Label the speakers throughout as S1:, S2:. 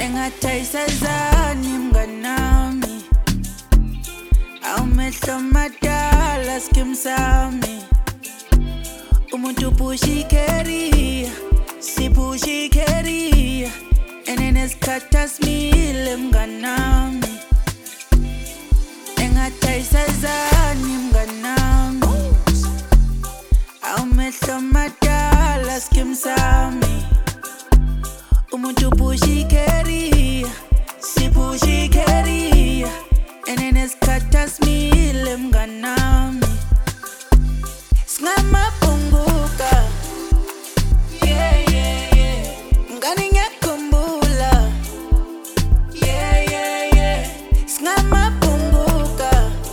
S1: engathayisazani mnganami awumehlo madala skim sami umuntu pusha icareer sipusha icareer enesikhatha simile mnganami engathayisazani mnganami awumehlo madala skim sami umuntu pusha icareer sipusha icareer enesikhatha simile mnganami singamaphunguka mngani ngiyakhumbula singamaphunguka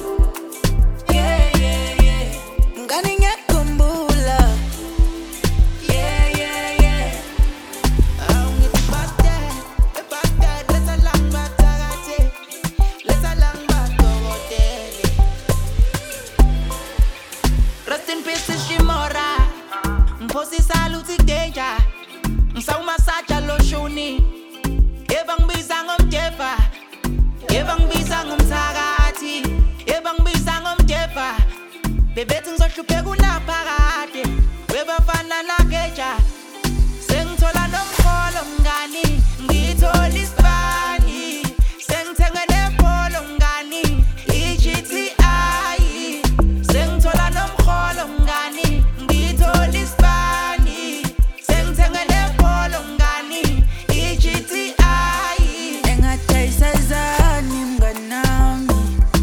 S1: mngani ngiyakhumbula
S2: Rest in peace Shimora Mposi saluti danger Msauma sacha loshuni Ebang bisa ngomjefa Ebang bisa ngomsagati Ebang bisa ngomjefa Bebethi ngizohluphe kunaphakade Webafana nageja Sengithola nomkholo mngani Ngithola isibani Sengithenge nepolo mngani i-GTI Sengithola nomkholo mngani Ngithola isibani Sengithenge nepolo mngani i-GTI
S1: engathayisazani mnganami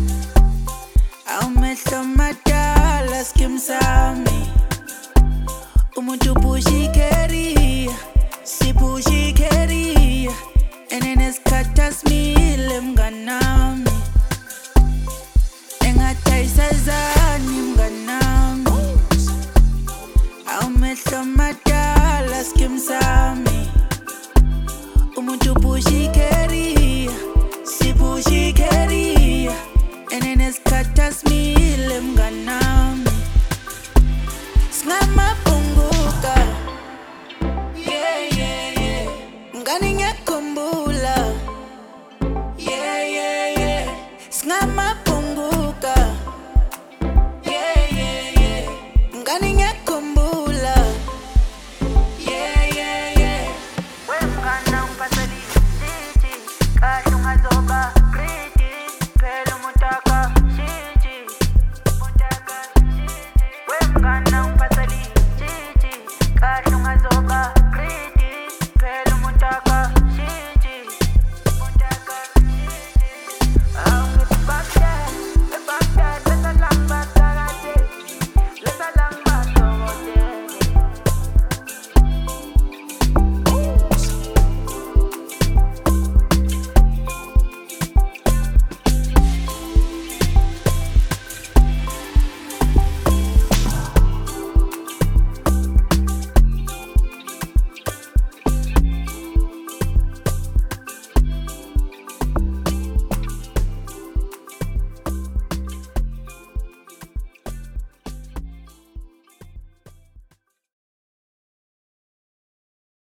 S1: awumehlo madala skim sami umuntu pusha icareer sipusha icareer enesikhatha simile mnganami engathayisazani mnganami awumehlo madala skim sami umuntu pusha icareer sipusha icareer enesikhatha simile mnganami singamaphunguka mngani